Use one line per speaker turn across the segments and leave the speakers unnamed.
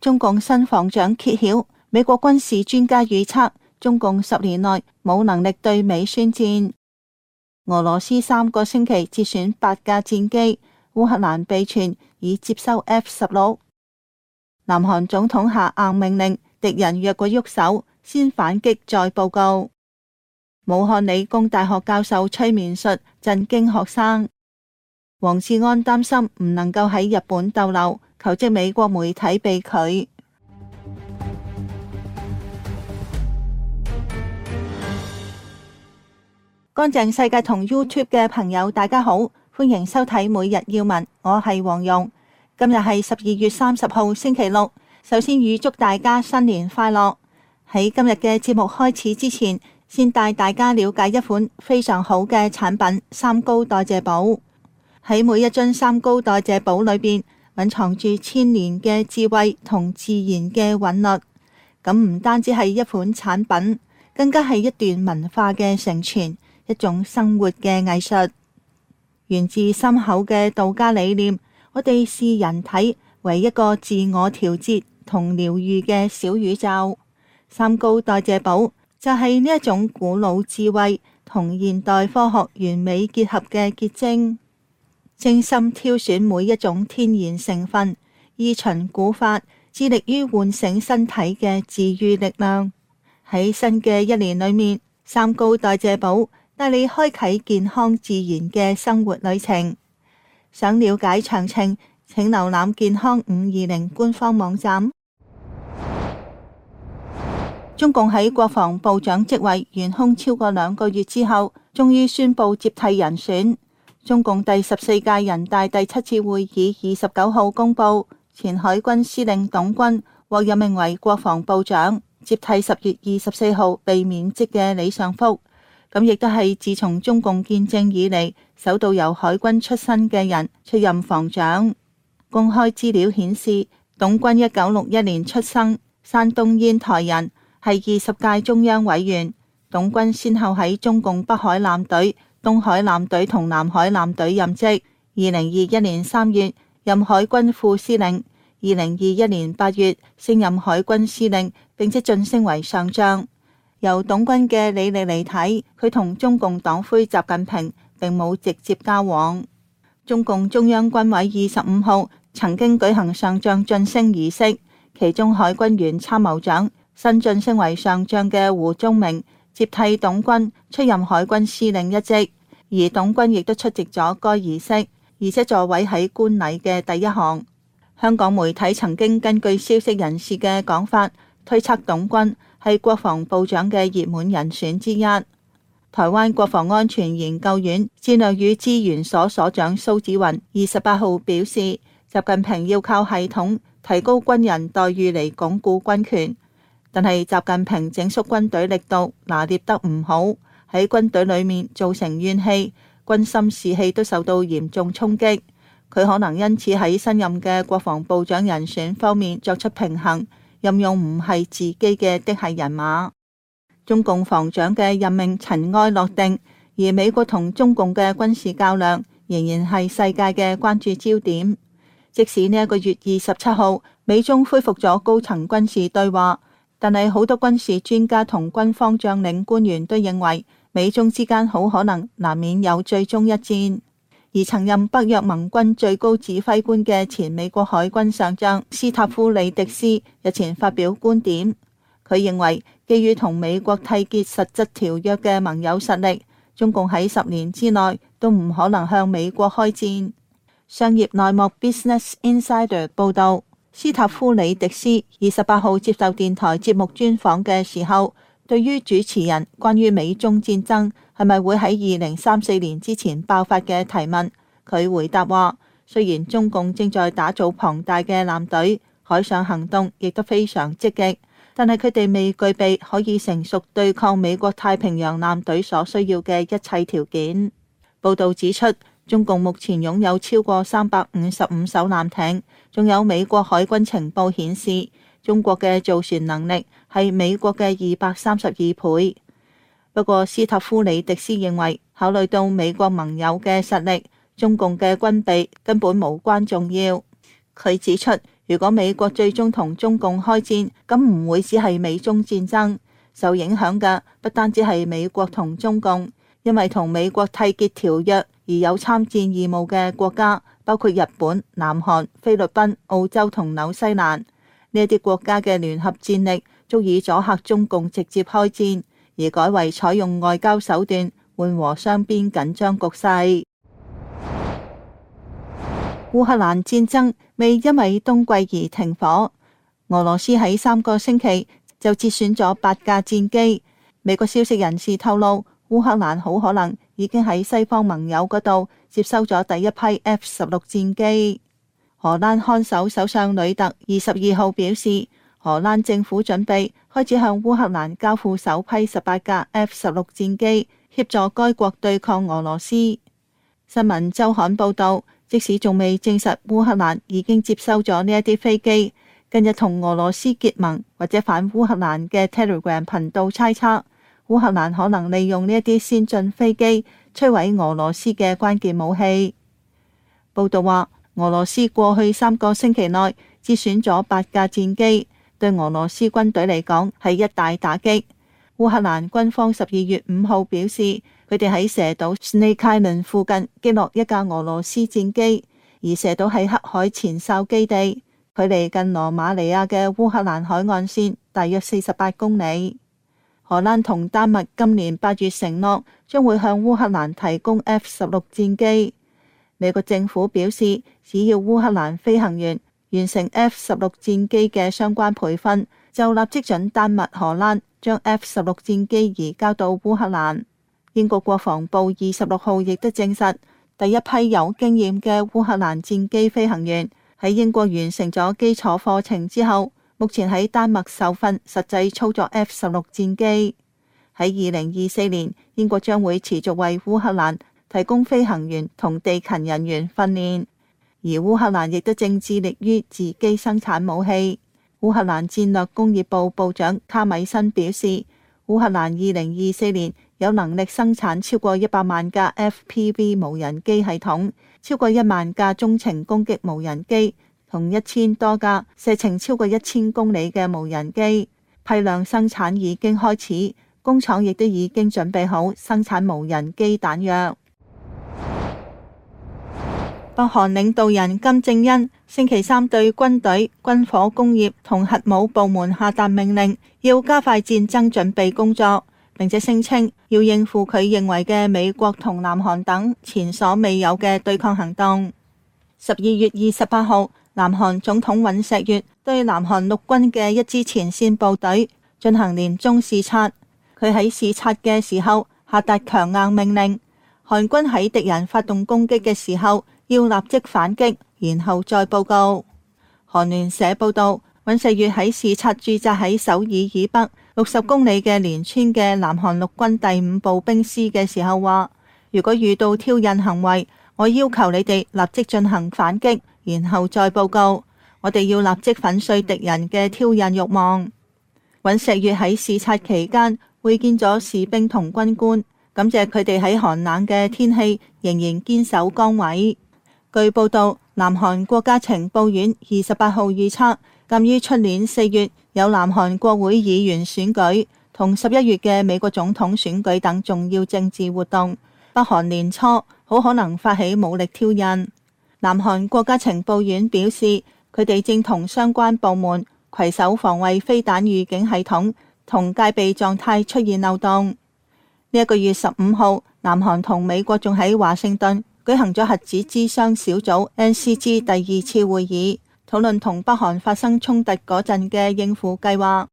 中共新防長揭曉，美國軍事專家預測中共10年內冇能力對美宣戰。俄羅斯3個星期折損8架戰機，烏克蘭被傳已接收 F-16。南韓總統下硬命令，敵人若果喐手，先反擊再報告。武漢理工大學教授催眠術震驚學生。黃志安擔心唔能夠喺日本逗留，求職美國媒體被拒。乾淨世界同 YouTube 嘅朋友大家好，歡迎收睇每日要聞，我係黃蓉。今日係12月30號星期六，首先預祝大家新年快樂。喺今日嘅節目開始之前，先帶大家了解一款非常好嘅產品——三高代謝寶。喺每一樽三高代謝寶裏邊，蘊藏住千年嘅智慧同自然嘅韻律。咁唔單止係一款產品，更加係一段文化嘅承傳，一種生活嘅藝術。源自深厚嘅道家理念，我哋視人體為一個自我調節同療癒嘅小宇宙。三高代謝寶就係呢一種古老智慧同現代科學完美結合嘅結晶，精心挑選每一種天然成分，依循古法，致力於喚醒身體嘅治癒力量。喺新嘅一年裏面，三高代謝寶帶你開啟健康自然嘅生活旅程。想了解詳情，請瀏覽健康520官方網站。中共喺國防部長職位懸空超過2個月之後，終於宣布接替人選。中共第14屆人大第7次會議29號公布，前海軍司令董軍獲任命為國防部長，接替10月24號被免職嘅李尚福。咁亦都係自從中共建政以嚟，首度由海軍出身嘅人出任防長。公開資料顯示，董軍1961年出生，山東煙台人，係20屆中央委員。董軍先後喺中共北海艦隊、東海艦隊同南海艦隊任職。2021年3月任海軍副司令，2021年8月升任海軍司令，並且晉升為上將。由董軍嘅履歷嚟睇，佢同中共黨魁習近平並冇直接交往。中共中央軍委25號曾經舉行上將晉升儀式，其中海軍原參謀長新晉升為上將嘅胡宗明接替董軍出任海軍司令一職，而董軍亦都出席咗該儀式，而且座位喺觀禮嘅第一行。香港媒體曾經根據消息人士嘅講法，推測董軍係國防部長嘅熱門人選之一。台灣國防安全研究院戰略與資源所所長蘇紫雲28號表示，習近平要靠系統提高軍人待遇嚟鞏固軍權。但係習近平整肅軍隊力度拿捏得唔好，喺軍隊裏面造成怨氣，軍心士氣都受到嚴重衝擊。佢可能因此喺新任嘅國防部長人選方面作出平衡，任用唔係自己嘅嫡系人馬。中共防長嘅任命塵埃落定，而美國同中共嘅軍事較量仍然係世界嘅關注焦點。即使呢一個月27號美中恢復咗高層軍事對話，但係好多軍事專家同軍方將領官員都認為，美中之間好可能難免有最終一戰。而曾任北約盟軍最高指揮官嘅前美國海軍上將斯塔夫里迪斯日前發表觀點，佢認為基於同美國締結實質條約嘅盟友實力，中共喺10年之內都唔可能向美國開戰。商業內幕 Business Insider 報道，斯塔夫里迪斯28號接受電台節目專訪嘅時候，對於主持人關於美中戰爭係咪會喺2034年之前爆發嘅提問，佢回答話，雖然中共正在打造龐大嘅艦隊，海上行動亦都非常積極，但係佢哋未具備可以成熟對抗美國太平洋艦隊所需要嘅一切條件。報道指出，中共目前擁有超過355艘艦艇，仲有美國海軍情報顯示，中國嘅造船能力係美國嘅232倍。不過斯塔夫里迪斯認為，考慮到美國盟友嘅實力，中共嘅軍備根本無關重要。佢指出， 如果美國最終同中共開戰，咁唔會只係美中戰爭，受影響嘅不單止係美國同中共，因為同美國締結條約而有參戰義務嘅國家，包括日本、南韓、菲律賓、澳洲同紐西蘭，呢啲國家嘅聯合戰力足以阻嚇中共直接開戰，而改為採用外交手段緩和雙邊緊張局勢。烏克蘭戰爭未因為冬季而停火，俄羅斯喺3個星期就折損咗8架戰機。美國消息人士透露，烏克蘭好可能已經喺西方盟友嗰度接收咗第一批 F-16戰機。荷蘭看守首相呂特22號表示，荷蘭政府準備開始向烏克蘭交付首批18架 F-16戰機，協助該國對抗俄羅斯。新聞週刊報道，即使仲未證實烏克蘭已經接收咗呢一啲飛機，近日同俄羅斯結盟或者反烏克蘭嘅 Telegram 頻道猜測，烏克蘭可能利用呢一啲先進飛機摧毀俄羅斯嘅關鍵武器。報道話，俄羅斯過去3個星期內折損咗8架戰機，對俄羅斯軍隊嚟講係一大打擊。烏克蘭軍方12月5號表示，佢哋喺蛇島 Snake Island 附近擊落一架俄羅斯戰機，而蛇島喺黑海前哨基地，距離近羅馬尼亞嘅烏克蘭海岸線大約48公里。荷蘭同丹麥今年8月承諾將會向烏克蘭提供 F-16戰機。美國政府表示，只要烏克蘭飛行員完成 F-16戰機嘅相關培訓，就立即准丹麥、荷蘭將 F-16戰機移交到烏克蘭。英國國防部26號亦都證實，第一批有經驗嘅烏克蘭戰機飛行員喺英國完成咗基礎課程之後，目前喺丹麥受訓實際操作 F-16戰機。喺2024年，英國將會持續為烏克蘭提供飛行員同地勤人員訓練，而烏克蘭亦都正致力於自己生產武器。烏克蘭戰略工業部部長卡米申表示，烏克蘭2024年有能力生產超過100萬架 FPV 無人機系統，超過1萬架中程攻擊無人機，同1000多架射程超過1000公里嘅無人機。批量生產已經開始，工廠亦都已經準備好生產無人機彈藥。北韓領導人金正恩星期3對軍隊、軍火工業同核武部門下達命令，要加快戰爭準備工作，並且聲稱要應付佢認為嘅美國同南韓等前所未有嘅對抗行動。12月28號，南韓總統尹錫悅對南韓陸軍嘅一支前線部隊進行年終視察，佢喺視察嘅時候下達強硬命令，韓軍喺敵人發動攻擊嘅時候要立即反擊，然後再報告。韓聯社報道，尹錫悅喺視察駐紮喺首爾以北60公里嘅連川嘅南韓陸軍第5步兵師嘅時候話，如果遇到挑釁行為，我要求你哋立即進行反擊，然後再報告。我哋要立即粉碎敵人嘅挑釁慾望。尹錫悅喺視察期間會見咗士兵同軍官，感謝佢哋喺寒冷嘅天氣仍然堅守崗位。據報道，南韓國家情報院28號預測，鑒於出年4月有南韓國會議員選舉同11月嘅美國總統選舉等重要政治活動，北韓年初好可能發起武力挑釁。南韓國家情報院表示，佢哋正同相關部門攜手防衛飛彈預警系統同戒備狀態出現漏洞。呢一個月15號，南韓同美國仲喺華盛頓舉行咗核子諮商小組 NCG 第2次會議，討論同北韓發生衝突嗰陣嘅應付計劃。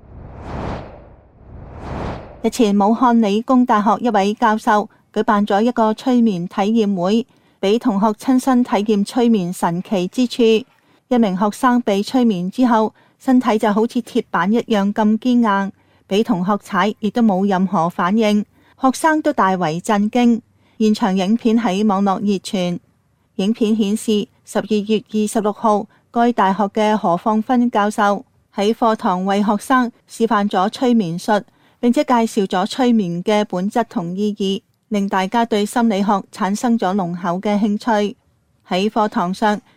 日前，武漢理工大學一位教授舉辦咗一個催眠體驗會，俾同學親身體驗催眠神奇之處。一名學生被催眠之後，身體就好似鐵板一樣咁堅硬，俾同學踩亦都冇任何反應，學生都大為震驚。現場影片喺網絡熱傳，影片顯示12月26號，該大學嘅何放芬教授喺課堂為學生示範咗催眠術，並且介紹咗催眠嘅本質同意義，令大家對心理學產生咗濃厚嘅興趣。喺課堂上，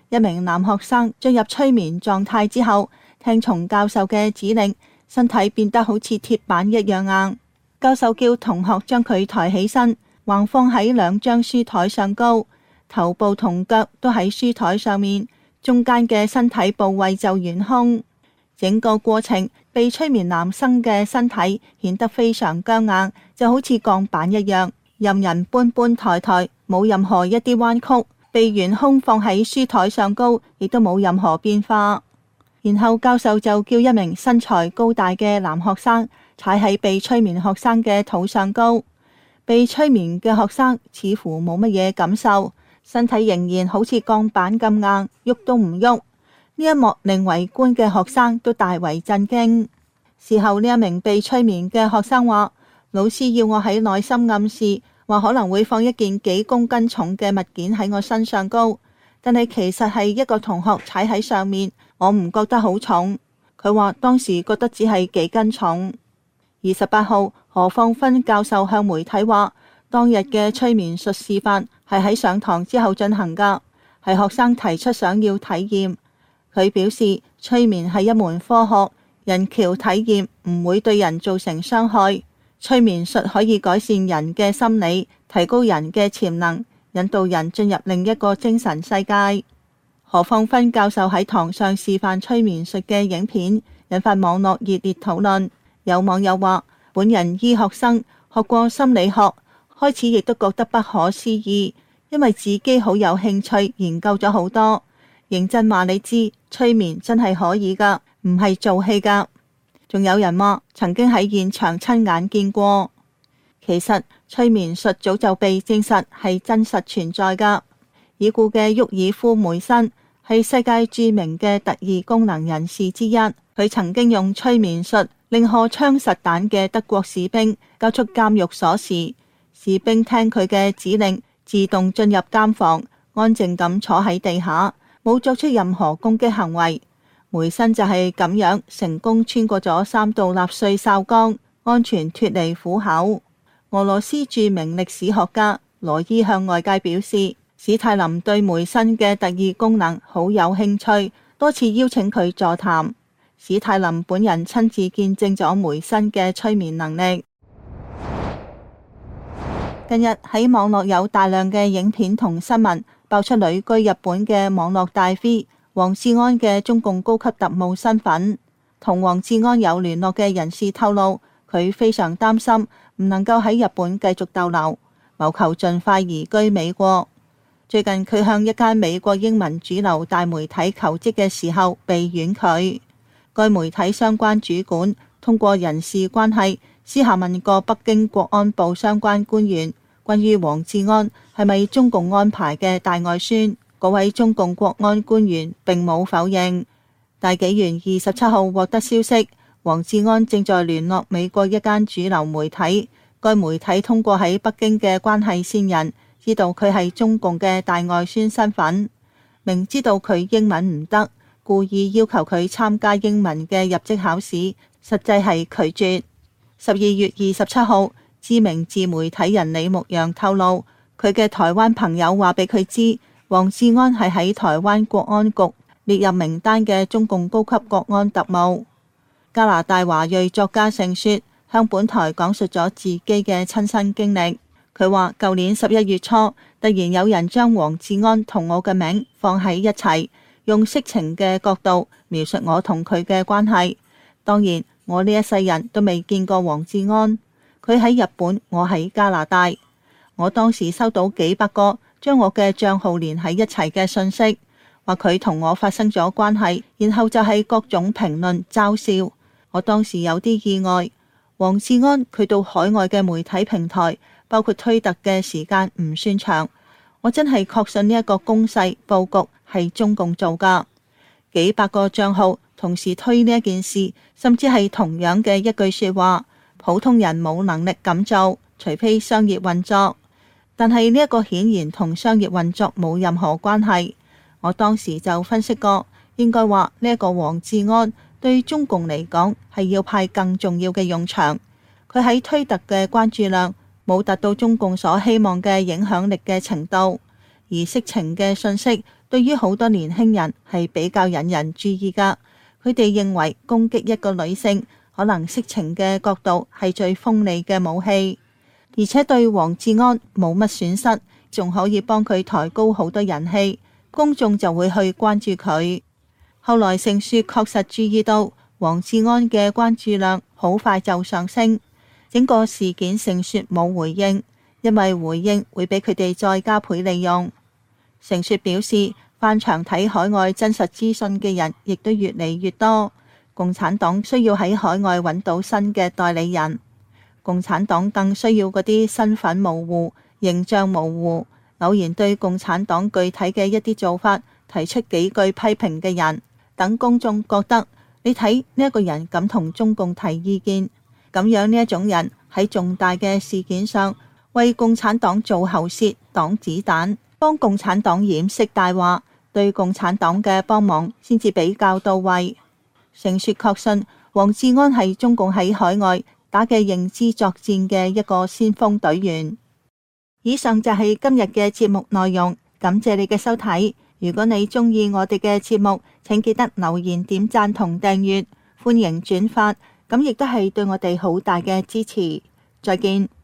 一名男學生進入催眠狀態之後，聽從教授嘅指令，身體變得好似鐵板一樣硬。教授叫同學將佢抬起身，橫放喺2張書台上高，頭部同腳都喺書台上面，中間嘅身體部位就懸空。整個過程，被催眠男生嘅身體顯得非常僵硬，就好似鋼板一樣，任人搬搬抬抬，冇任何一啲彎曲。被懸空放喺書台上高，亦都冇任何變化。然後教授就叫一名身材高大嘅男學生踩喺被催眠學生嘅肚上高。被催眠嘅學生似乎冇乜嘢感受，身體仍然好似鋼板咁硬，喐都唔喐。呢一幕令圍觀嘅學生都大為震驚。事後呢一名被催眠嘅學生話，老師要我喺內心暗示，話可能會放一件幾公斤重嘅物件喺我身上高，但係其實係一個同學踩喺上面，我唔覺得好重。佢話當時覺得只係幾斤重。28號，何放芬教授向媒體話，當日嘅催眠術示範係喺上堂之後進行㗎，係學生提出想要體驗。佢表示，催眠係一門科學，人橋體驗唔會對人造成傷害。催眠術可以改善人嘅心理，提高人嘅潛能，引導人進入另一個精神世界。何放芬教授喺堂上示範催眠術嘅影片，引發網絡熱烈討論。有網友話，本人醫學生，學過心理學，開始亦都覺得不可思議，因為自己好有興趣，研究咗好多。認真話你知，催眠真係可以㗎，唔係做戲㗎。仲有人話曾經喺現場親眼見過。其實催眠術早就被證實係真實存在㗎。已故嘅沃爾夫梅森係世界著名嘅特異功能人士之一，佢曾經用催眠術令荷槍實彈嘅德國士兵交出監獄鎖匙，士兵聽佢嘅指令，自動進入監房，安靜咁坐喺地下，冇作出任何攻擊行為。梅森就係咁樣成功穿過咗3道納粹哨崗，安全脫離虎口。俄羅斯著名歷史學家羅伊向外界表示，史泰林對梅森嘅特異功能好有興趣，多次邀請佢座談。史泰林本人親自見證咗梅森嘅催眠能力。近日喺網絡有大量嘅影片同新聞爆出旅居日本嘅網絡大 V 黃志安嘅中共高級特務身份。同黃志安有聯絡嘅人士透露，佢非常擔心唔能夠喺日本繼續逗留，謀求盡快移居美國。最近佢向一間美國英文主流大媒體求職嘅時候被婉拒。該媒體相關主管通過人事關係私下問過北京國安部相關官員關於黃志安係咪中共安排嘅大外宣，嗰位中共國安官員並冇否認。大紀元27號獲得消息，黃志安正在聯絡美國一間主流媒體，該媒體通過喺北京嘅關係線人知道佢係中共嘅大外宣身份，明知道佢英文唔得，故意要求佢參加英文嘅入職考試，實際係拒絕。12月27號，知名自媒體人李牧陽透露，佢嘅台灣朋友話俾佢知，黃志安係喺台灣國安局列入名單嘅中共高級國安特務。加拿大華裔作家盛雪向本台講述咗自己嘅親身經歷。佢話舊年11月初，突然有人將黃志安同我嘅名放喺一齊，用色情嘅角度描述我同佢嘅關係。當然，我呢一世人都未見過黃志安。佢喺日本，我喺加拿大。我當時收到幾百個將我嘅賬號連喺一齊嘅信息，話佢同我發生咗關係，然後就係各種評論嘲笑。我當時有啲意外。黃志安佢到海外嘅媒體平台，包括推特嘅時間唔算長。我真係確信呢一個攻勢佈局係中共做㗎。幾百個賬號同時推呢一件事，甚至係同樣嘅一句說話，普通人冇能力咁做，除非商業運作。但係呢一個顯然同商業運作冇任何關係。我當時就分析過，應該話呢一個黃志安對中共嚟講係要派更重要嘅用場。佢喺推特嘅關注量冇達到中共所希望嘅影響力嘅程度， 而色情嘅信息對於好多年輕人係比較引人注意噶。佢哋認為攻擊一個女性，可能色情嘅角度係最鋒利嘅武器，而且對黃志安冇乜損失，仲可以幫佢抬高好多人氣，公眾就會去關注佢。後來成雪確實注意到黃志安嘅關注量好快就上升，整個事件成雪冇回應，因為回應會俾佢哋再加倍利用。成雪表示，翻牆睇海外真實資訊嘅人亦都越嚟越多，共產黨需要喺海外揾到新嘅代理人，共產黨更需要嗰啲身份模糊、形象模糊、偶然對共產黨具體嘅一啲做法提出幾句批評嘅人，等公眾覺得你睇呢一個人敢同中共提意見，咁樣呢一種人喺重大嘅事件上為共產黨做喉舌、擋子彈，幫共產黨掩飾大話，對共產黨嘅幫忙先至比較到位。成雪確信黃志安係中共喺海外打嘅認知作戰嘅一個先鋒隊員。以上就係今日嘅節目內容，感謝你嘅收睇。如果你鍾意我哋嘅節目，請記得留言、點讚同訂閱，歡迎轉發，咁亦都係對我哋好大嘅支持。再見。